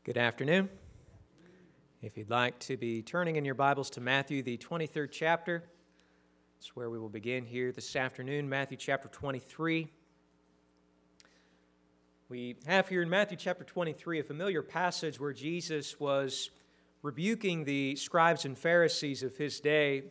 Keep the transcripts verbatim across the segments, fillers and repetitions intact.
Good afternoon. If you'd like to be turning in your Bibles to Matthew, the twenty-third chapter, that's where we will begin here this afternoon, Matthew chapter twenty-three. We have here in Matthew chapter twenty-three a familiar passage where Jesus was rebuking the scribes and Pharisees of his day.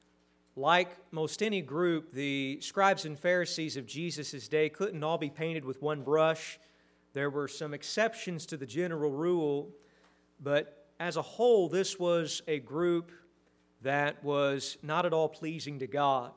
Like most any group, the scribes and Pharisees of Jesus' day couldn't all be painted with one brush. There were some exceptions to the general rule, but as a whole, this was a group that was not at all pleasing to God.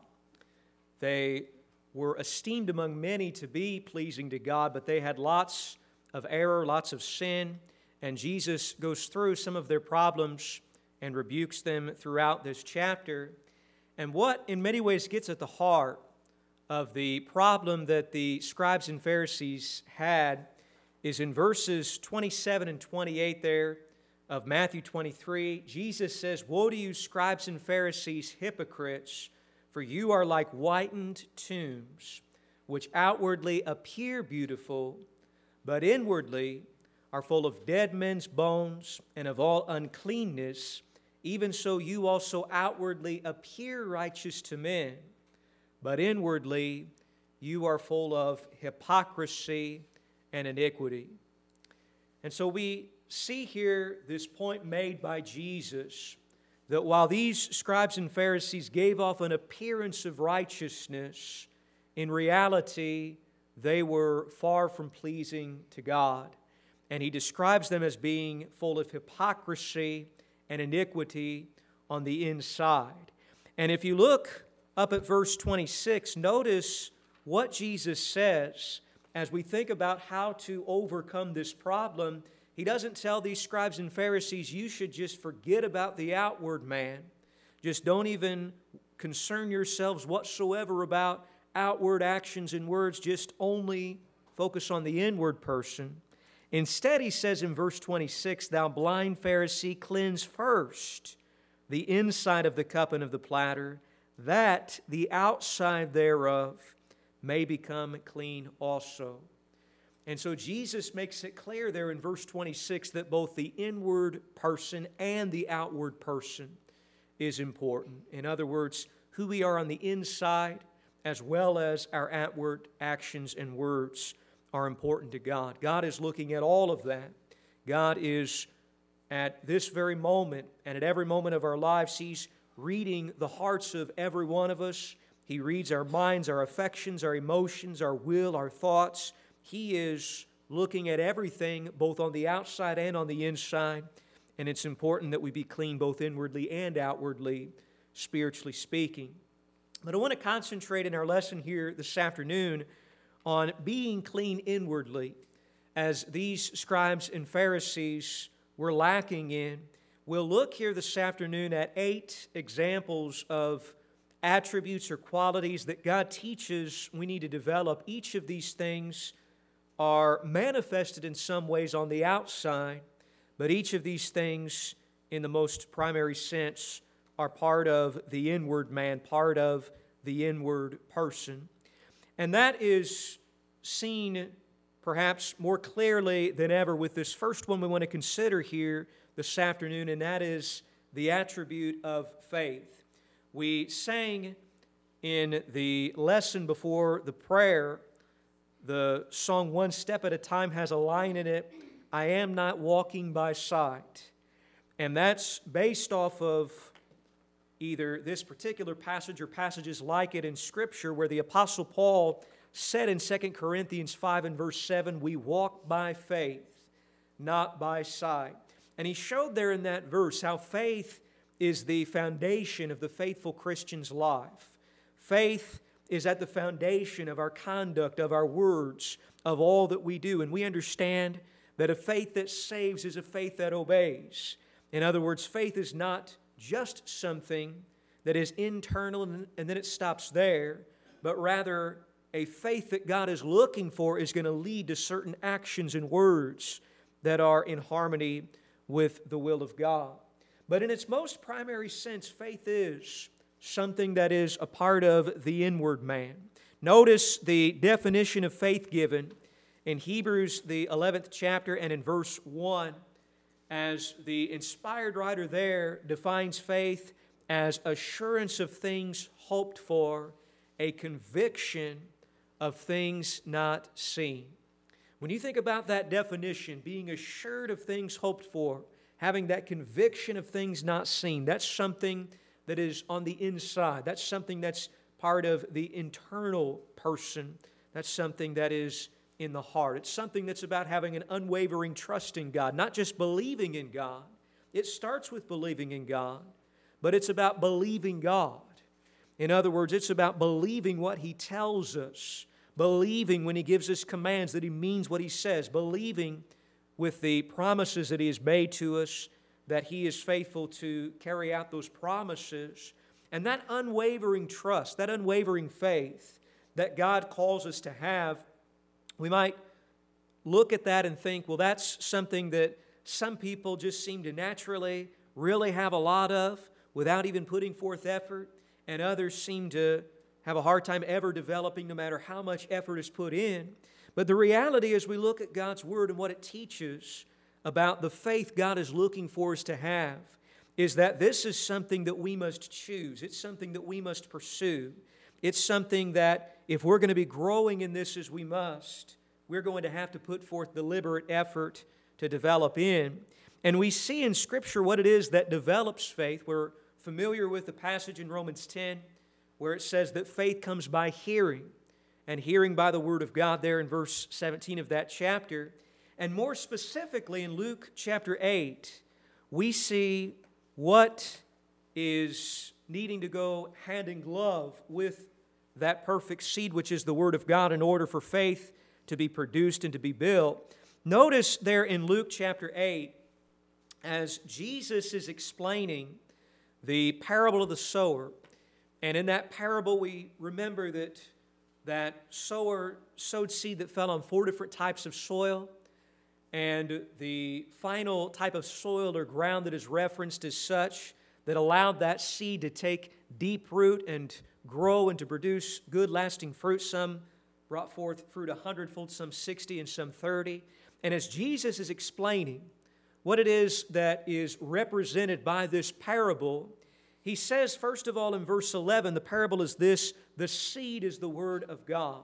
They were esteemed among many to be pleasing to God, but they had lots of error, lots of sin, and Jesus goes through some of their problems and rebukes them throughout this chapter. And what in many ways gets at the heart of the problem that the scribes and Pharisees had is in verses twenty-seven and twenty-eight there of Matthew twenty-three. Jesus says, "Woe to you, scribes and Pharisees, hypocrites, for you are like whitened tombs, which outwardly appear beautiful, but inwardly are full of dead men's bones and of all uncleanness. Even so you also outwardly appear righteous to men, but inwardly you are full of hypocrisy and iniquity." And so we see here this point made by Jesus that while these scribes and Pharisees gave off an appearance of righteousness, in reality they were far from pleasing to God. And he describes them as being full of hypocrisy and iniquity on the inside. And if you look up at verse twenty-six, notice what Jesus says as we think about how to overcome this problem. He doesn't tell these scribes and Pharisees, you should just forget about the outward man. Just don't even concern yourselves whatsoever about outward actions and words. Just only focus on the inward person. Instead, he says in verse twenty-six, "Thou blind Pharisee, cleanse first the inside of the cup and of the platter, that the outside thereof may become clean also." And so Jesus makes it clear there in verse twenty-six that both the inward person and the outward person is important. In other words, who we are on the inside as well as our outward actions and words are important to God. God is looking at all of that. God is at this very moment and at every moment of our lives, He's reading the hearts of every one of us. He reads our minds, our affections, our emotions, our will, our thoughts. He is looking at everything, both on the outside and on the inside. And it's important that we be clean both inwardly and outwardly, spiritually speaking. But I want to concentrate in our lesson here this afternoon on being clean inwardly, as these scribes and Pharisees were lacking in. We'll look here this afternoon at eight examples of attributes or qualities that God teaches we need to develop. Each of these things are manifested in some ways on the outside, but each of these things, in the most primary sense, are part of the inward man, part of the inward person. And that is seen perhaps more clearly than ever with this first one we want to consider here this afternoon, and that is the attribute of faith. We sang in the lesson before the prayer, the song "One Step at a Time" has a line in it, "I am not walking by sight." And that's based off of either this particular passage or passages like it in Scripture where the Apostle Paul said in Second Corinthians five and verse seven, "We walk by faith, not by sight." And he showed there in that verse how faith is the foundation of the faithful Christian's life. Faith is at the foundation of our conduct, of our words, of all that we do. And we understand that a faith that saves is a faith that obeys. In other words, faith is not just something that is internal and then it stops there, but rather a faith that God is looking for is going to lead to certain actions and words that are in harmony with the will of God. But in its most primary sense, faith is something that is a part of the inward man. Notice the definition of faith given in Hebrews, the eleventh chapter, and in verse one. as the inspired writer there defines faith as assurance of things hoped for, a conviction of things not seen. When you think about that definition, being assured of things hoped for, having that conviction of things not seen, that's something that is on the inside. That's something that's part of the internal person. That's something that is in the heart. It's something that's about having an unwavering trust in God, not just believing in God. It starts with believing in God, but it's about believing God. In other words, it's about believing what He tells us, believing when He gives us commands that He means what He says, believing with the promises that He has made to us that He is faithful to carry out those promises. And that unwavering trust, that unwavering faith that God calls us to have, we might look at that and think, well, that's something that some people just seem to naturally really have a lot of without even putting forth effort, and others seem to have a hard time ever developing no matter how much effort is put in. But the reality is we look at God's Word and what it teaches about the faith God is looking for us to have is that this is something that we must choose. It's something that we must pursue. It's something that if we're going to be growing in this as we must, we're going to have to put forth deliberate effort to develop in. And we see in Scripture what it is that develops faith. We're familiar with the passage in Romans ten where it says that faith comes by hearing, and hearing by the Word of God there in verse seventeen of that chapter. And more specifically in Luke chapter eight, we see what is needing to go hand in glove with that perfect seed, which is the Word of God, in order for faith to be produced and to be built. Notice there in Luke chapter eight, as Jesus is explaining the parable of the sower, and in that parable we remember that that sower sowed seed that fell on four different types of soil, and the final type of soil or ground that is referenced is such that allowed that seed to take deep root and grow and to produce good lasting fruit. Some brought forth fruit a hundredfold, some sixty, and some thirty. And as Jesus is explaining what it is that is represented by this parable, He says, first of all, in verse eleven, the parable is this: the seed is the Word of God.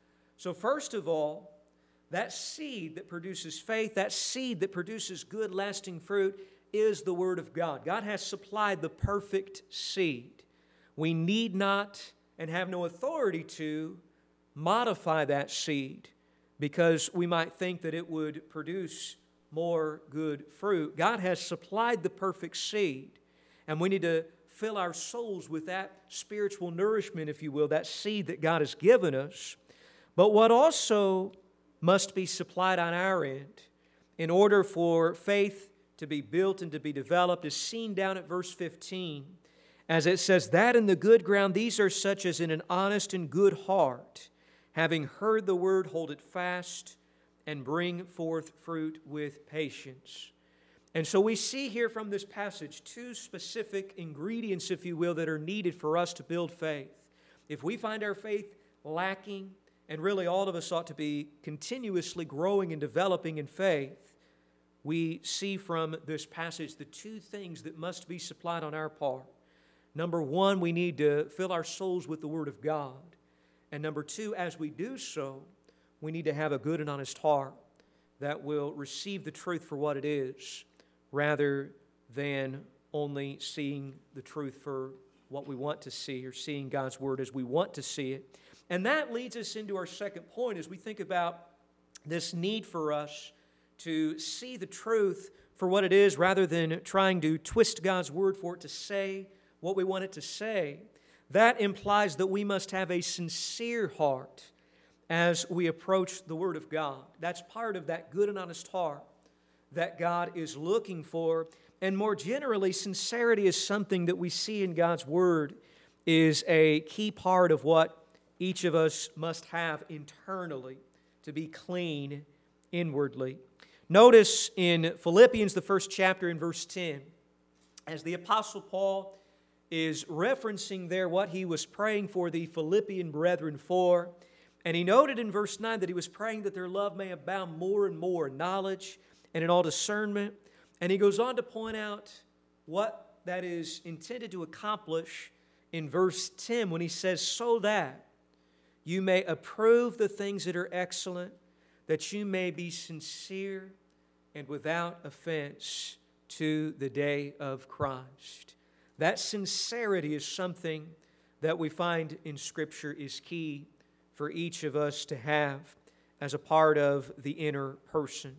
So first of all, that seed that produces faith, that seed that produces good lasting fruit, is the Word of God. God has supplied the perfect seed. We need not and have no authority to modify that seed because we might think that it would produce more good fruit. God has supplied the perfect seed, and we need to fill our souls with that spiritual nourishment, if you will, that seed that God has given us. But what also must be supplied on our end in order for faith to be built and to be developed is seen down at verse fifteen, as it says, that in the good ground these are such as in an honest and good heart, having heard the word, hold it fast, and bring forth fruit with patience. And so we see here from this passage two specific ingredients, if you will, that are needed for us to build faith. If we find our faith lacking, and really all of us ought to be continuously growing and developing in faith, we see from this passage the two things that must be supplied on our part. Number one, we need to fill our souls with the Word of God. And number two, as we do so, we need to have a good and honest heart that will receive the truth for what it is, rather than only seeing the truth for what we want to see or seeing God's Word as we want to see it. And that leads us into our second point as we think about this need for us to see the truth for what it is rather than trying to twist God's Word for it to say what we want it to say. That implies that we must have a sincere heart as we approach the Word of God. That's part of that good and honest heart that God is looking for. And more generally, sincerity is something that we see in God's Word is a key part of what each of us must have internally to be clean inwardly. Notice in Philippians, the first chapter in verse ten, as the Apostle Paul is referencing there what he was praying for the Philippian brethren for, and he noted in verse nine that he was praying that their love may abound more and more in knowledge and in all discernment, And he goes on to point out what that is intended to accomplish in verse ten when he says, so that you may approve the things that are excellent, that you may be sincere and without offense to the day of Christ. That sincerity is something that we find in Scripture is key for each of us to have as a part of the inner person.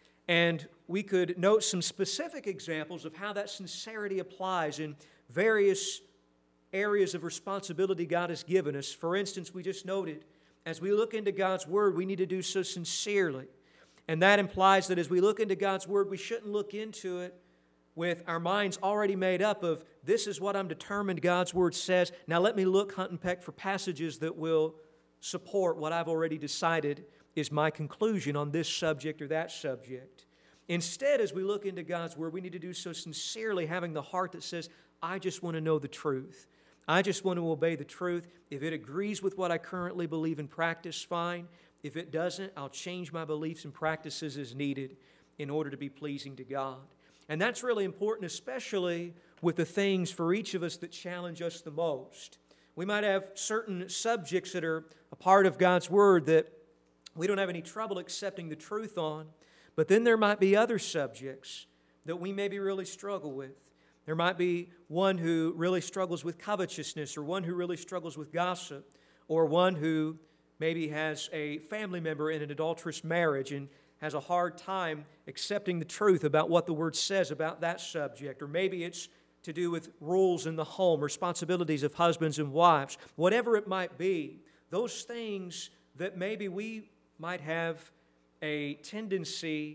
And we could note some specific examples of how that sincerity applies in various areas of responsibility God has given us. For instance, we just noted, as we look into God's Word, we need to do so sincerely. And that implies that as we look into God's Word, we shouldn't look into it with our minds already made up of, this is what I'm determined God's Word says. Now let me look, hunt, and peck for passages that will support what I've already decided is my conclusion on this subject or that subject. Instead, as we look into God's Word, we need to do so sincerely, having the heart that says, I just want to know the truth. I just want to obey the truth. If it agrees with what I currently believe and practice, fine. If it doesn't, I'll change my beliefs and practices as needed in order to be pleasing to God. And that's really important, especially with the things for each of us that challenge us the most. We might have certain subjects that are a part of God's Word that we don't have any trouble accepting the truth on, but then there might be other subjects that we maybe really struggle with. There might be one who really struggles with covetousness, or one who really struggles with gossip, or one who maybe has a family member in an adulterous marriage and has a hard time accepting the truth about what the Word says about that subject. Or maybe it's to do with rules in the home, responsibilities of husbands and wives. Whatever it might be, those things that maybe we might have a tendency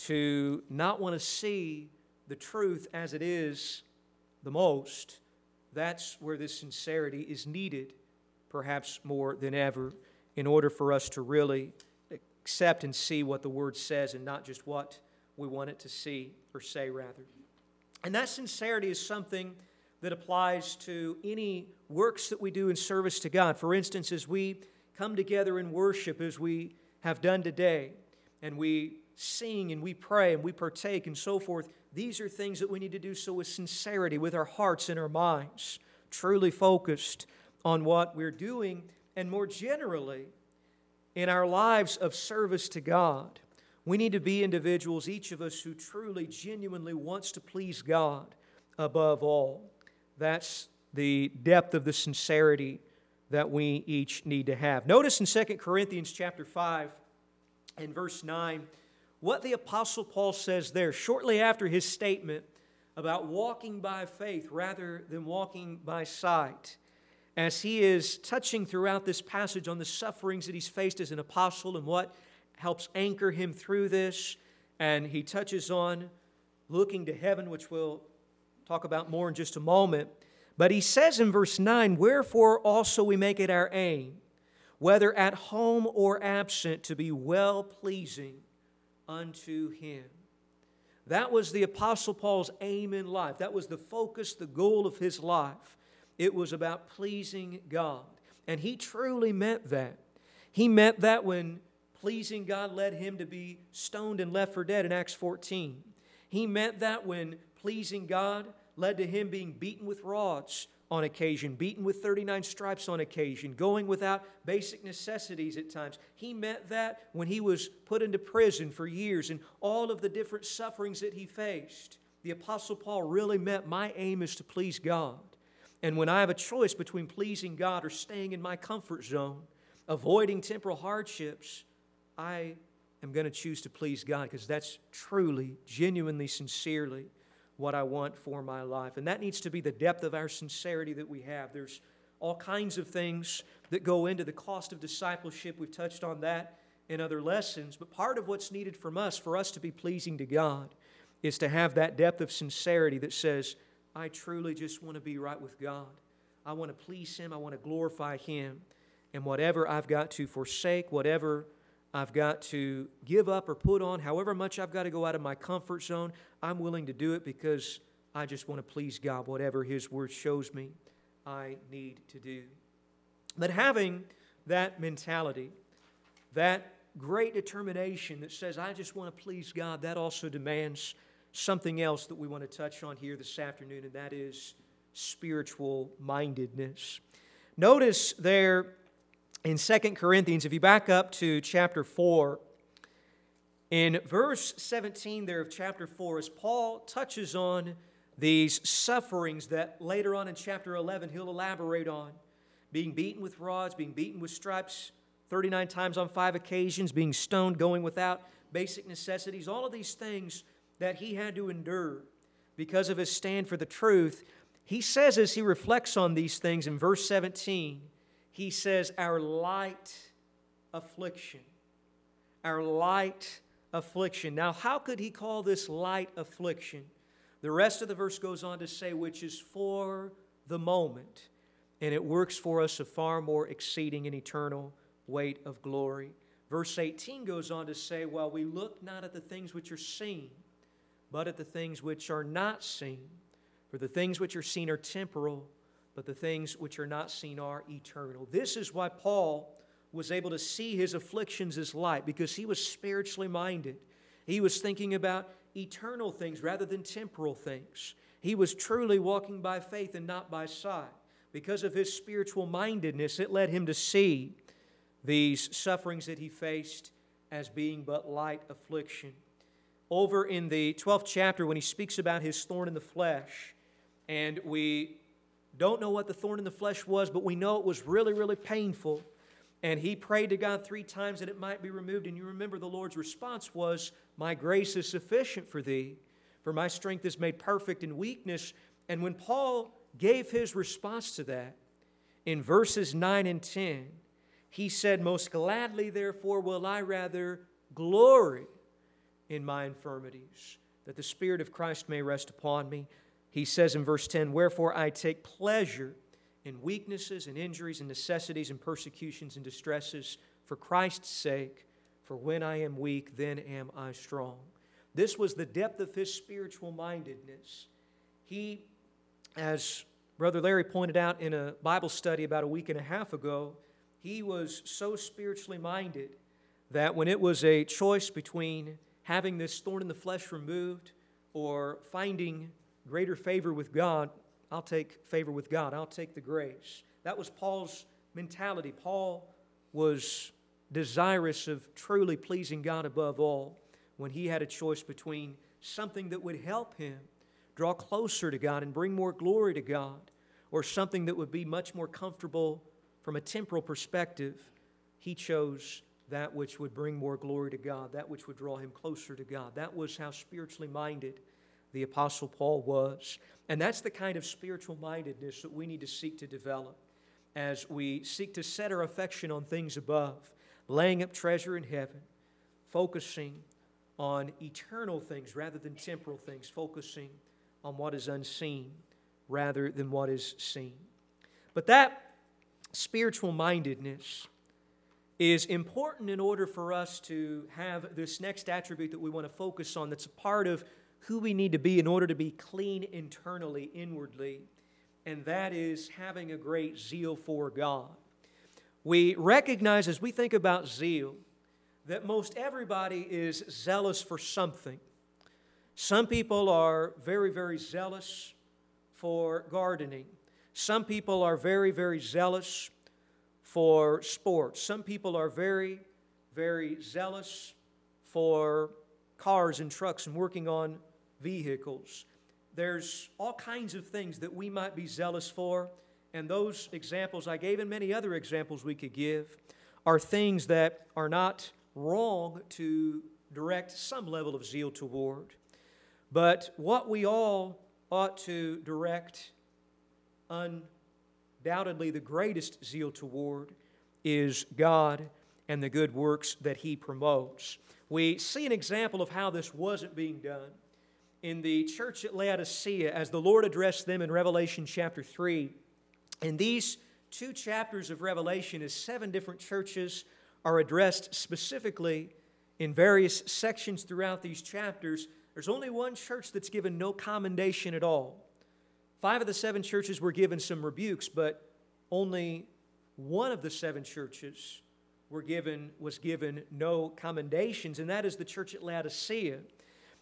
to not want to see the truth as it is the most, that's where this sincerity is needed, perhaps more than ever, in order for us to really accept and see what the Word says and not just what we want it to see or say, rather. And that sincerity is something that applies to any works that we do in service to God. For instance, as we come together in worship, as we have done today, and we sing and we pray and we partake and so forth, these are things that we need to do so with sincerity, with our hearts and our minds, truly focused on what we're doing, and more generally, in our lives of service to God. We need to be individuals, each of us, who truly, genuinely wants to please God above all. That's the depth of the sincerity that we each need to have. Notice in Second Corinthians chapter five and verse nine, what the Apostle Paul says there, shortly after his statement about walking by faith rather than walking by sight, as he is touching throughout this passage on the sufferings that he's faced as an apostle and what helps anchor him through this. And he touches on looking to heaven, which we'll talk about more in just a moment. But he says in verse nine, wherefore also we make it our aim, whether at home or absent, to be well-pleasing unto Him. That was the Apostle Paul's aim in life. That was the focus, the goal of his life. It was about pleasing God. And he truly meant that. He meant that when pleasing God led him to be stoned and left for dead in Acts fourteen. He meant that when pleasing God led to him being beaten with rods on occasion, beaten with thirty-nine stripes on occasion, going without basic necessities at times. He meant that when he was put into prison for years and all of the different sufferings that he faced. The Apostle Paul really meant, my aim is to please God. And when I have a choice between pleasing God or staying in my comfort zone, avoiding temporal hardships, I am going to choose to please God, because that's truly, genuinely, sincerely what I want for my life. And that needs to be the depth of our sincerity that we have. There's all kinds of things that go into the cost of discipleship. We've touched on that in other lessons. But part of what's needed from us, for us to be pleasing to God, is to have that depth of sincerity that says, I truly just want to be right with God. I want to please Him. I want to glorify Him. And whatever I've got to forsake, whatever I've got to give up or put on, however much I've got to go out of my comfort zone, I'm willing to do it because I just want to please God. Whatever His Word shows me I need to do. But having that mentality, that great determination that says, I just want to please God, that also demands something else that we want to touch on here this afternoon, and that is spiritual mindedness. Notice there in Second Corinthians, if you back up to chapter four, in verse seventeen there of chapter four, as Paul touches on these sufferings that later on in chapter eleven he'll elaborate on, being beaten with rods, being beaten with stripes thirty-nine times on five occasions, being stoned, going without basic necessities, all of these things that he had to endure because of his stand for the truth. He says, as he reflects on these things in verse seventeen, he says, our light affliction. Our light affliction. Now, how could he call this light affliction? The rest of the verse goes on to say, which is for the moment, and it works for us a far more exceeding and eternal weight of glory. Verse eighteen goes on to say, while we look not at the things which are seen, but at the things which are not seen. For the things which are seen are temporal, but the things which are not seen are eternal. This is why Paul was able to see his afflictions as light, because he was spiritually minded. He was thinking about eternal things rather than temporal things. He was truly walking by faith and not by sight. Because of his spiritual mindedness, it led him to see these sufferings that he faced as being but light affliction. Over in the twelfth chapter, when he speaks about his thorn in the flesh, and we don't know what the thorn in the flesh was, but we know it was really, really painful. And he prayed to God three times that it might be removed. And you remember the Lord's response was, my grace is sufficient for thee, for my strength is made perfect in weakness. And when Paul gave his response to that, in verses nine and ten, he said, most gladly, therefore, will I rather glory in my infirmities, that the Spirit of Christ may rest upon me. He says in verse ten, wherefore I take pleasure in weaknesses and injuries and necessities and persecutions and distresses for Christ's sake, for when I am weak, then am I strong. This was the depth of his spiritual mindedness. He, as Brother Larry pointed out in a Bible study about a week and a half ago, he was so spiritually minded that when it was a choice between having this thorn in the flesh removed or finding greater favor with God, I'll take favor with God. I'll take the grace. That was Paul's mentality. Paul was desirous of truly pleasing God above all when he had a choice between something that would help him draw closer to God and bring more glory to God, or something that would be much more comfortable from a temporal perspective. He chose that which would bring more glory to God, that which would draw him closer to God. That was how spiritually minded the Apostle Paul was. And that's the kind of spiritual mindedness that we need to seek to develop as we seek to set our affection on things above, laying up treasure in heaven, focusing on eternal things rather than temporal things, focusing on what is unseen rather than what is seen. But that spiritual mindedness is important in order for us to have this next attribute that we want to focus on, that's a part of who we need to be in order to be clean internally, inwardly, and that is having a great zeal for God. We recognize as we think about zeal that most everybody is zealous for something. Some people are very, very zealous for gardening. Some people are very, very zealous for sports. Some people are very, very zealous for cars and trucks and working on vehicles. There's all kinds of things that we might be zealous for, and those examples I gave and many other examples we could give are things that are not wrong to direct some level of zeal toward. But what we all ought to direct undoubtedly the greatest zeal toward is God and the good works that He promotes. We see an example of how this wasn't being done in the church at Laodicea as the Lord addressed them in Revelation chapter three. In these two chapters of Revelation, as seven different churches are addressed specifically in various sections throughout these chapters, there's only one church that's given no commendation at all. Five of the seven churches were given some rebukes, but only one of the seven churches were given, was given no commendations, and that is the church at Laodicea.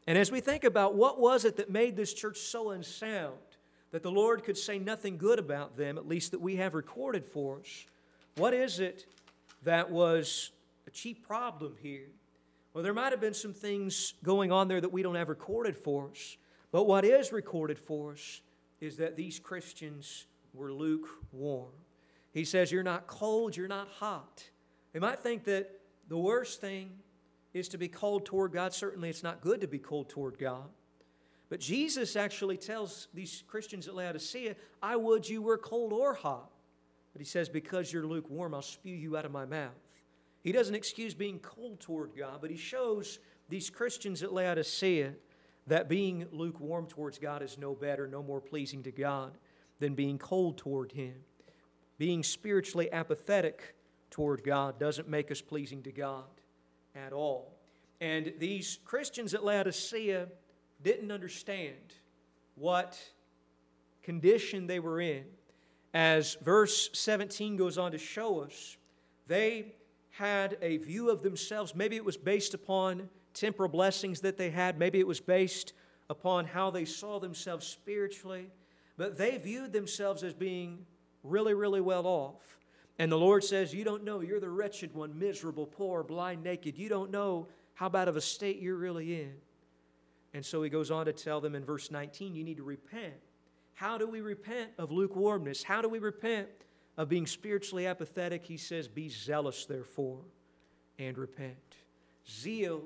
And as we think about what was it that made this church so unsound, that the Lord could say nothing good about them, at least that we have recorded for us, what is it that was a chief problem here? Well, there might have been some things going on there that we don't have recorded for us. But what is recorded for us is that these Christians were lukewarm. He says, you're not cold, you're not hot. They might think that the worst thing is to be cold toward God. Certainly it's not good to be cold toward God. But Jesus actually tells these Christians at Laodicea, I would you were cold or hot. But He says, because you're lukewarm, I'll spew you out of my mouth. He doesn't excuse being cold toward God, but He shows these Christians at Laodicea that being lukewarm towards God is no better, no more pleasing to God than being cold toward Him. Being spiritually apathetic toward God doesn't make us pleasing to God at all. And these Christians at Laodicea didn't understand what condition they were in. As verse seventeen goes on to show us, they had a view of themselves. Maybe it was based upon temporal blessings that they had. Maybe it was based upon how they saw themselves spiritually. But they viewed themselves as being really, really well off. And the Lord says, you don't know. You're the wretched one, miserable, poor, blind, naked. You don't know how bad of a state you're really in. And so He goes on to tell them in verse nineteen, you need to repent. How do we repent of lukewarmness? How do we repent of being spiritually apathetic? He says, be zealous, therefore, and repent. Zeal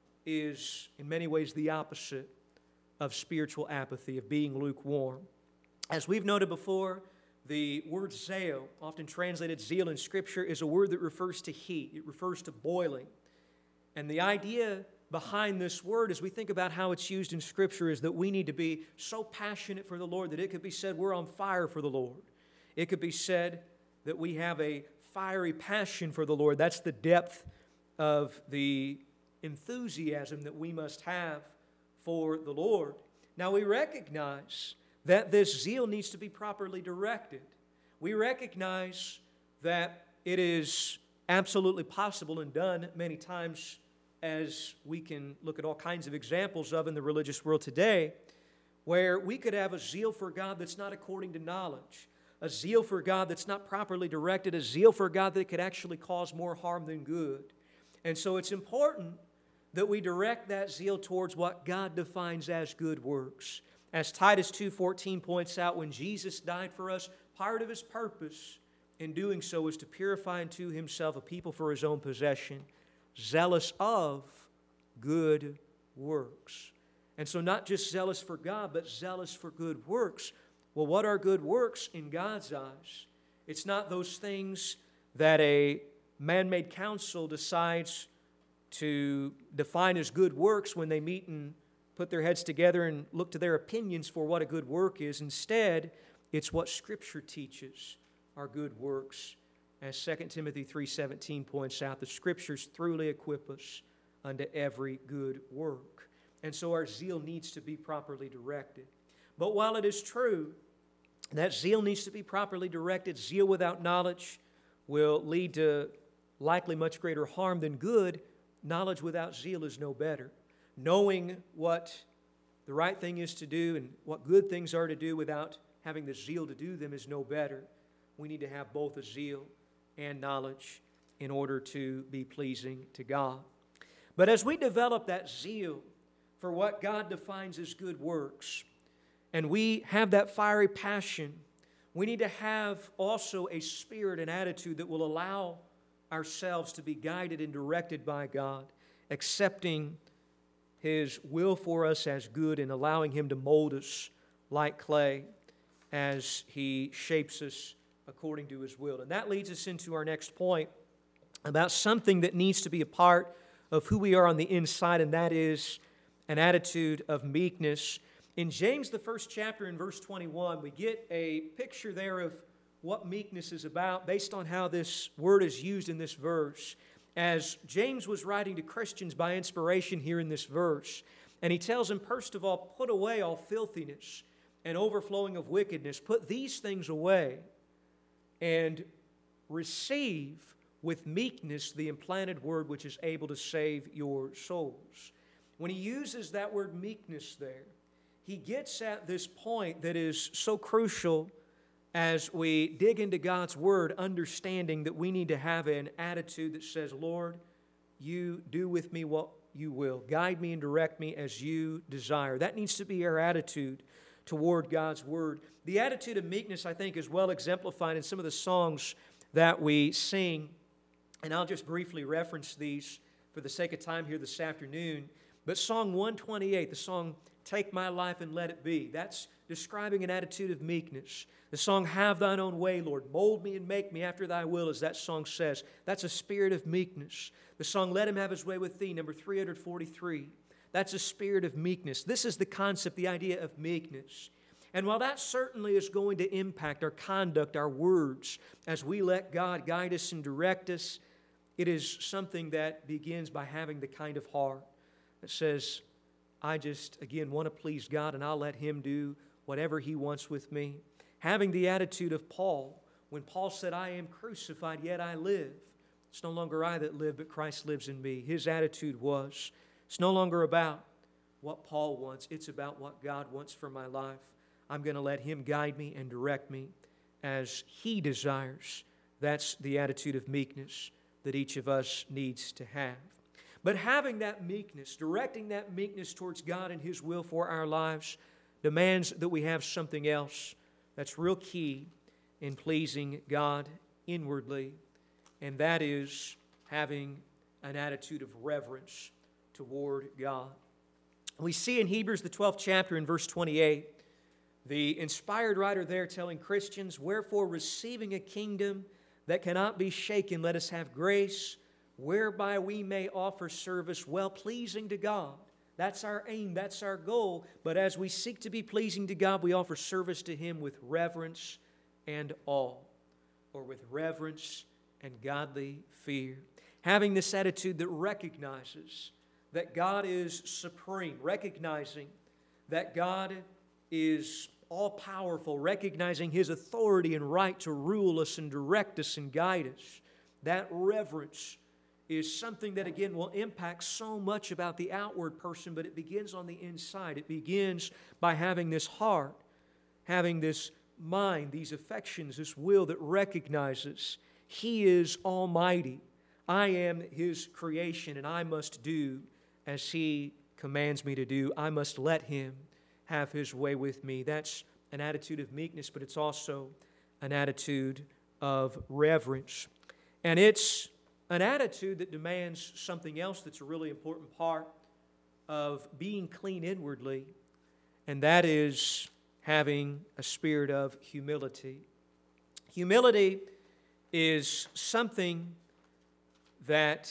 is, in many ways, the opposite of spiritual apathy, of being lukewarm. As we've noted before, the word zeal, often translated zeal in Scripture, is a word that refers to heat. It refers to boiling. And the idea behind this word, as we think about how it's used in Scripture, is that we need to be so passionate for the Lord that it could be said we're on fire for the Lord. It could be said that we have a fiery passion for the Lord. That's the depth of the enthusiasm that we must have for the Lord. Now we recognize that this zeal needs to be properly directed. We recognize that it is absolutely possible and done many times, as we can look at all kinds of examples of in the religious world today, where we could have a zeal for God that's not according to knowledge, a zeal for God that's not properly directed, a zeal for God that could actually cause more harm than good. And so it's important that we direct that zeal towards what God defines as good works. As Titus two fourteen points out, when Jesus died for us, part of His purpose in doing so was to purify unto Himself a people for His own possession, zealous of good works. And so not just zealous for God, but zealous for good works. Well, what are good works in God's eyes? It's not those things that a man-made council decides to define as good works when they meet and put their heads together and look to their opinions for what a good work is. Instead, it's what Scripture teaches are good works. As Second Timothy three seventeen points out, the Scriptures truly equip us unto every good work. And so our zeal needs to be properly directed. But while it is true that zeal needs to be properly directed, zeal without knowledge will lead to likely much greater harm than good. Knowledge without zeal is no better. Knowing what the right thing is to do and what good things are to do without having the zeal to do them is no better. We need to have both a zeal and knowledge in order to be pleasing to God. But as we develop that zeal for what God defines as good works, and we have that fiery passion, we need to have also a spirit and attitude that will allow ourselves to be guided and directed by God, accepting His will for us as good and allowing Him to mold us like clay as He shapes us according to His will. And that leads us into our next point about something that needs to be a part of who we are on the inside, and that is an attitude of meekness. In James, the first chapter, in verse twenty-one, we get a picture there of what meekness is about based on how this word is used in this verse. As James was writing to Christians by inspiration here in this verse, and he tells them, first of all, put away all filthiness and overflowing of wickedness. Put these things away and receive with meekness the implanted word which is able to save your souls. when he uses that word meekness there, he gets at this point that is so crucial as we dig into God's Word, understanding that we need to have an attitude that says, Lord, you do with me what you will. Guide me and direct me as you desire. That needs to be our attitude toward God's Word. The attitude of meekness, I think, is well exemplified in some of the songs that we sing. And I'll just briefly reference these for the sake of time here this afternoon. But Song one twenty-eight, the song, Take My Life and Let It Be, that's describing an attitude of meekness. The song, Have Thine Own Way, Lord, mold me and make me after Thy will, as that song says. That's a spirit of meekness. The song, Let Him Have His Way with Thee, number three forty-three. That's a spirit of meekness. This is the concept, the idea of meekness. And while that certainly is going to impact our conduct, our words, as we let God guide us and direct us, it is something that begins by having the kind of heart that says, I just, again, want to please God, and I'll let Him do whatever He wants with me. Having the attitude of Paul, when Paul said, I am crucified, yet I live. It's no longer I that live, but Christ lives in me. His attitude was, it's no longer about what Paul wants. It's about what God wants for my life. I'm going to let Him guide me and direct me as He desires. That's the attitude of meekness that each of us needs to have. But having that meekness, directing that meekness towards God and His will for our lives, demands that we have something else that's real key in pleasing God inwardly, and that is having an attitude of reverence toward God. We see in Hebrews, the twelfth chapter, in verse twenty-eight, the inspired writer there telling Christians, Wherefore, receiving a kingdom that cannot be shaken, let us have grace, whereby we may offer service well-pleasing to God. That's our aim, that's our goal. But as we seek to be pleasing to God, we offer service to Him with reverence and awe, or with reverence and godly fear. Having this attitude that recognizes that God is supreme, recognizing that God is all-powerful, recognizing His authority and right to rule us and direct us and guide us. That reverence is something that, again, will impact so much about the outward person, but it begins on the inside. It begins by having this heart, having this mind, these affections, this will that recognizes He is almighty. I am His creation, and I must do as He commands me to do. I must let Him have His way with me. That's an attitude of meekness, but it's also an attitude of reverence. And it's an attitude that demands something else that's a really important part of being clean inwardly, and that is having a spirit of humility. Humility is something that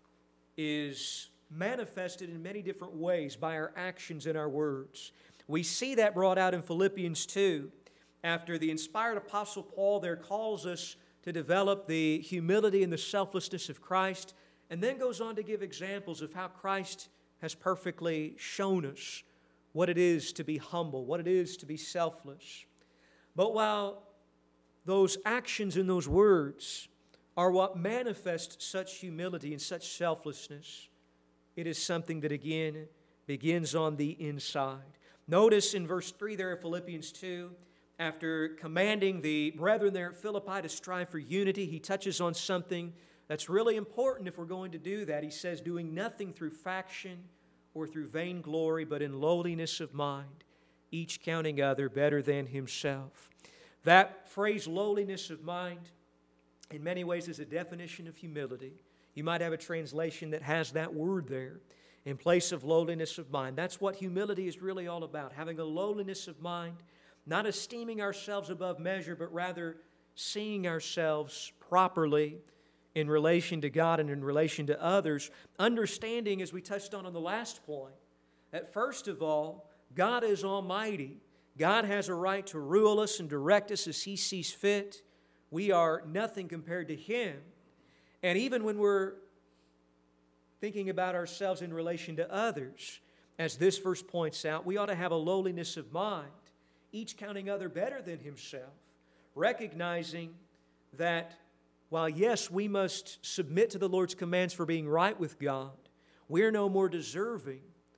is manifested in many different ways by our actions and our words. We see that brought out in Philippians two, after the inspired Apostle Paul there calls us to develop the humility and the selflessness of Christ, and then goes on to give examples of how Christ has perfectly shown us what it is to be humble, what it is to be selfless. But while those actions and those words are what manifest such humility and such selflessness, it is something that, again, begins on the inside. Notice in verse three there of Philippians two, after commanding the brethren there at Philippi to strive for unity, he touches on something that's really important if we're going to do that. He says, doing nothing through faction or through vainglory, but in lowliness of mind, each counting other better than himself. That phrase, lowliness of mind, in many ways is a definition of humility. You might have a translation that has that word there in place of lowliness of mind. That's what humility is really all about, having a lowliness of mind, not esteeming ourselves above measure, but rather seeing ourselves properly in relation to God and in relation to others, understanding, as we touched on on the last point, that first of all, God is almighty. God has a right to rule us and direct us as He sees fit. We are nothing compared to Him. And even when we're thinking about ourselves in relation to others, as this verse points out, we ought to have a lowliness of mind, each counting other better than himself, recognizing that while, yes, we must submit to the Lord's commands for being right with God, we're no more deserving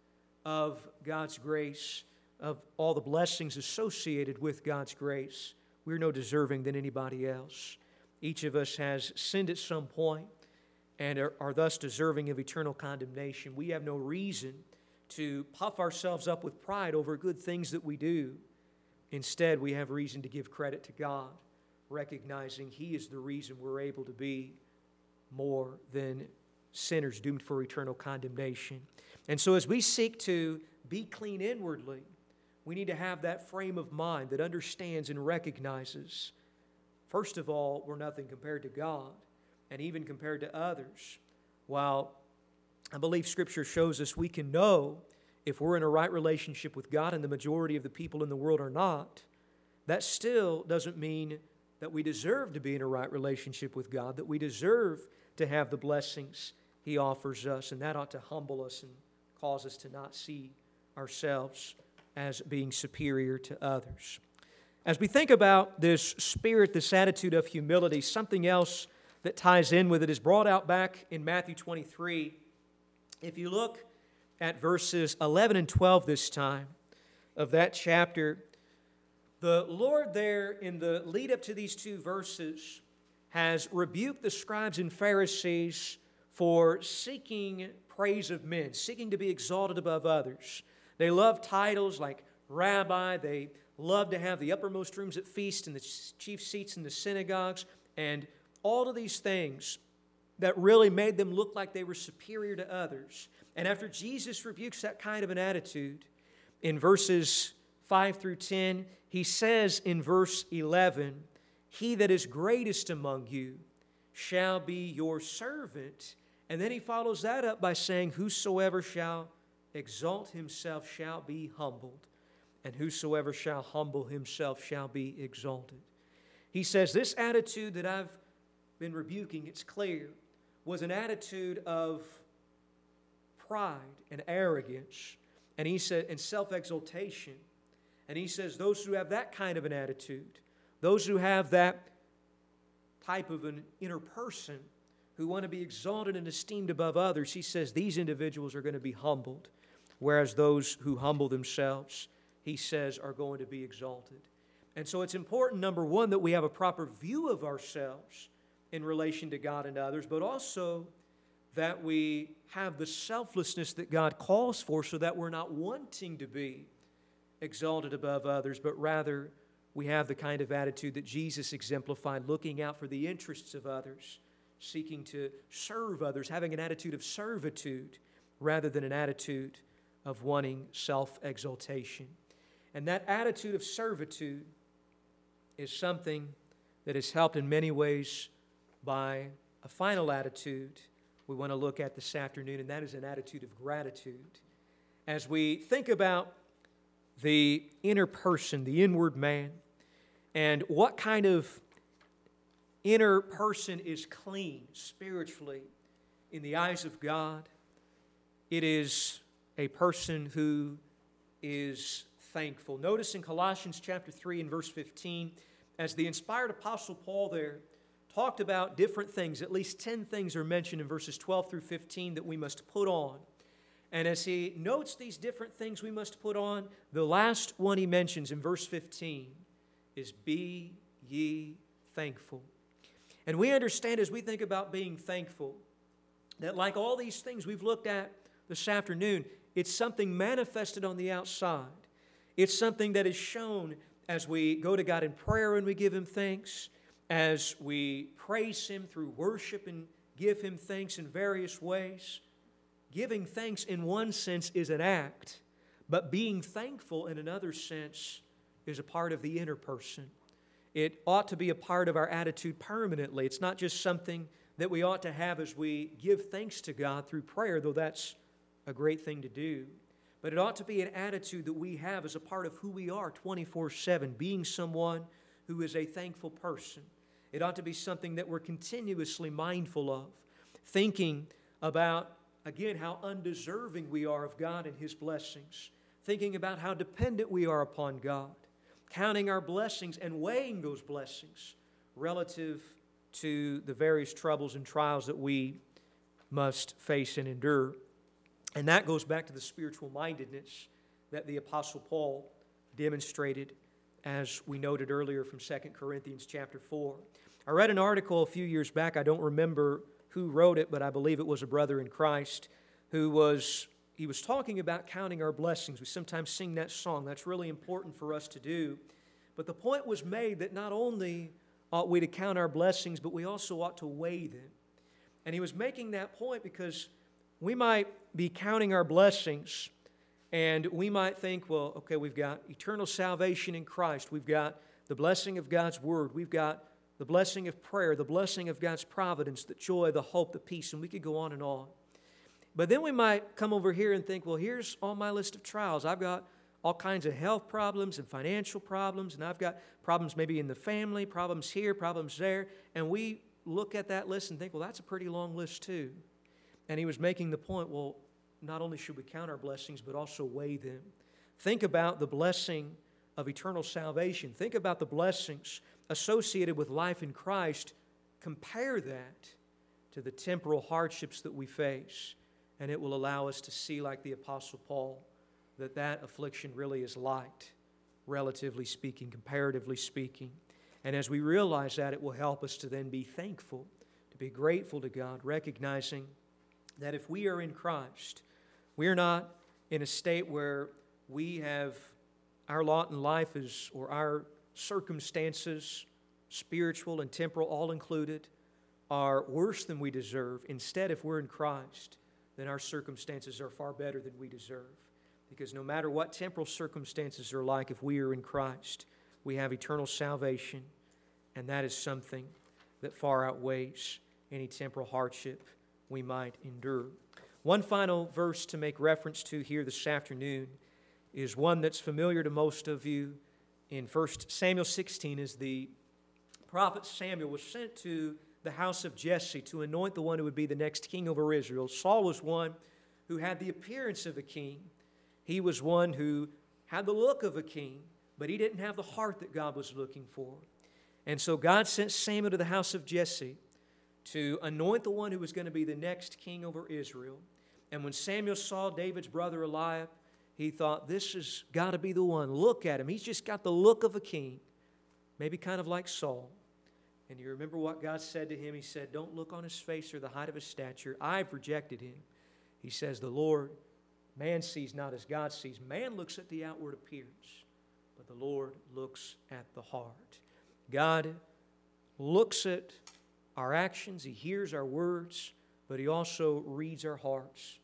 of God's grace, of all the blessings associated with God's grace. We're no deserving than anybody else. Each of us has sinned at some point and are, are thus deserving of eternal condemnation. We have no reason to puff ourselves up with pride over good things that we do. Instead, we have reason to give credit to God, recognizing He is the reason we're able to be more than sinners doomed for eternal condemnation. And so as we seek to be clean inwardly, we need to have that frame of mind that understands and recognizes, first of all, we're nothing compared to God, and even compared to others. While I believe Scripture shows us we can know if we're in a right relationship with God and the majority of the people in the world are not, that still doesn't mean that we deserve to be in a right relationship with God, that we deserve to have the blessings He offers us, and that ought to humble us and cause us to not see ourselves as being superior to others. As we think about this spirit, this attitude of humility, something else that ties in with it is brought out back in Matthew twenty-three. If you look at verses eleven and twelve this time of that chapter, the Lord there in the lead up to these two verses has rebuked the scribes and Pharisees for seeking praise of men, seeking to be exalted above others. They love titles like rabbi. They love to have the uppermost rooms at feasts and the chief seats in the synagogues, and all of these things that really made them look like they were superior to others. And after Jesus rebukes that kind of an attitude, in verses five through ten, He says in verse eleven, "He that is greatest among you shall be your servant." And then He follows that up by saying, "Whosoever shall exalt himself shall be humbled, and whosoever shall humble himself shall be exalted." He says this attitude that I've been rebuking, it's clear, was an attitude of pride and arrogance, and he said, and self-exaltation. And He says those who have that kind of an attitude, those who have that type of an inner person, who want to be exalted and esteemed above others, He says these individuals are going to be humbled, whereas those who humble themselves, He says, are going to be exalted. And so it's important, number one, that we have a proper view of ourselves in relation to God and others, but also that we have the selflessness that God calls for, so that we're not wanting to be exalted above others, but rather we have the kind of attitude that Jesus exemplified, looking out for the interests of others, seeking to serve others, having an attitude of servitude rather than an attitude of wanting self-exaltation. And that attitude of servitude is something that is helped in many ways by a final attitude we want to look at this afternoon, and that is an attitude of gratitude. As we think about the inner person, the inward man, and what kind of inner person is clean spiritually in the eyes of God, it is a person who is thankful. Notice in Colossians chapter three and verse fifteen, as the inspired apostle Paul there talked about different things, at least ten things are mentioned in verses twelve through fifteen that we must put on. And as he notes these different things we must put on, the last one he mentions in verse fifteen is, "Be ye thankful." And we understand as we think about being thankful that like all these things we've looked at this afternoon, it's something manifested on the outside. It's something that is shown as we go to God in prayer and we give Him thanks, as we praise Him through worship and give Him thanks in various ways. Giving thanks in one sense is an act, but being thankful in another sense is a part of the inner person. It ought to be a part of our attitude permanently. It's not just something that we ought to have as we give thanks to God through prayer, though that's a great thing to do. But it ought to be an attitude that we have as a part of who we are twenty-four seven, being someone who is a thankful person. It ought to be something that we're continuously mindful of, thinking about, again, how undeserving we are of God and His blessings, thinking about how dependent we are upon God, counting our blessings and weighing those blessings relative to the various troubles and trials that we must face and endure. And that goes back to the spiritual mindedness that the Apostle Paul demonstrated, as we noted earlier from Second Corinthians chapter four. I read an article a few years back. I don't remember who wrote it, but I believe it was a brother in Christ who was, he was talking about counting our blessings. We sometimes sing that song. That's really important for us to do. But the point was made that not only ought we to count our blessings, but we also ought to weigh them. And he was making that point because we might be counting our blessings and we might think, well, okay, we've got eternal salvation in Christ. We've got the blessing of God's Word. We've got the blessing of prayer, the blessing of God's providence, the joy, the hope, the peace, and we could go on and on. But then we might come over here and think, well, here's all my list of trials. I've got all kinds of health problems and financial problems, and I've got problems maybe in the family, problems here, problems there. And we look at that list and think, well, that's a pretty long list too. And he was making the point, well, not only should we count our blessings, but also weigh them. Think about the blessing of eternal salvation. Think about the blessings associated with life in Christ. Compare that to the temporal hardships that we face, and it will allow us to see, like the Apostle Paul, that that affliction really is light, relatively speaking, comparatively speaking. And as we realize that, it will help us to then be thankful, to be grateful to God, recognizing that if we are in Christ, we are not in a state where we have our lot in life is, or our circumstances, spiritual and temporal, all included, are worse than we deserve. Instead, if we're in Christ, then our circumstances are far better than we deserve. Because no matter what temporal circumstances are like, if we are in Christ, we have eternal salvation, and that is something that far outweighs any temporal hardship we might endure. One final verse to make reference to here this afternoon is one that's familiar to most of you. In First Samuel sixteen, as the prophet Samuel was sent to the house of Jesse to anoint the one who would be the next king over Israel. Saul was one who had the appearance of a king. He was one who had the look of a king, but he didn't have the heart that God was looking for. And so God sent Samuel to the house of Jesse to anoint the one who was going to be the next king over Israel. And when Samuel saw David's brother Eliab, he thought, this has got to be the one. Look at him. He's just got the look of a king, maybe kind of like Saul. And you remember what God said to him? He said, don't look on his face or the height of his stature. I've rejected him. He says, the Lord, man sees not as God sees. Man looks at the outward appearance, but the Lord looks at the heart. God looks at our actions. He hears our words, but He also reads our hearts.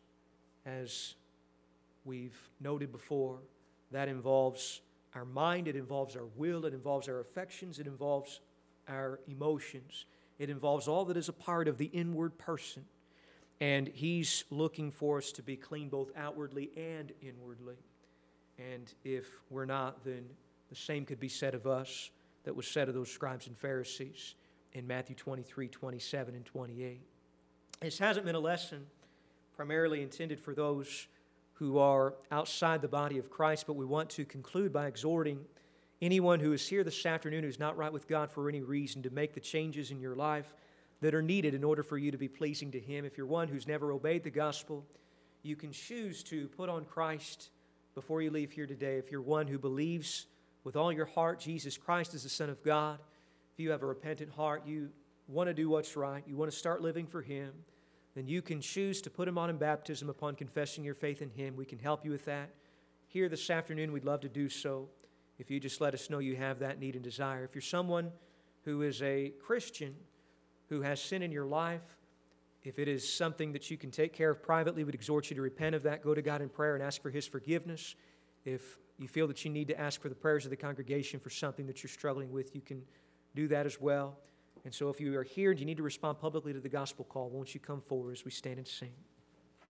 As we've noted before, that involves our mind, it involves our will, it involves our affections, it involves our emotions. It involves all that is a part of the inward person. And He's looking for us to be clean both outwardly and inwardly. And if we're not, then the same could be said of us that was said of those scribes and Pharisees in Matthew twenty-three, twenty-seven, and twenty-eight. This hasn't been a lesson primarily intended for those who are outside the body of Christ, but we want to conclude by exhorting anyone who is here this afternoon who's not right with God for any reason to make the changes in your life that are needed in order for you to be pleasing to Him. If you're one who's never obeyed the gospel, you can choose to put on Christ before you leave here today. If you're one who believes with all your heart Jesus Christ is the Son of God, if you have a repentant heart, you want to do what's right, you want to start living for Him, then you can choose to put Him on in baptism upon confessing your faith in Him. We can help you with that. Here this afternoon, we'd love to do so if you just let us know you have that need and desire. If you're someone who is a Christian who has sin in your life, if it is something that you can take care of privately, we'd exhort you to repent of that. Go to God in prayer and ask for His forgiveness. If you feel that you need to ask for the prayers of the congregation for something that you're struggling with, you can do that as well. And so if you are here and you need to respond publicly to the gospel call, won't you come forward as we stand and sing?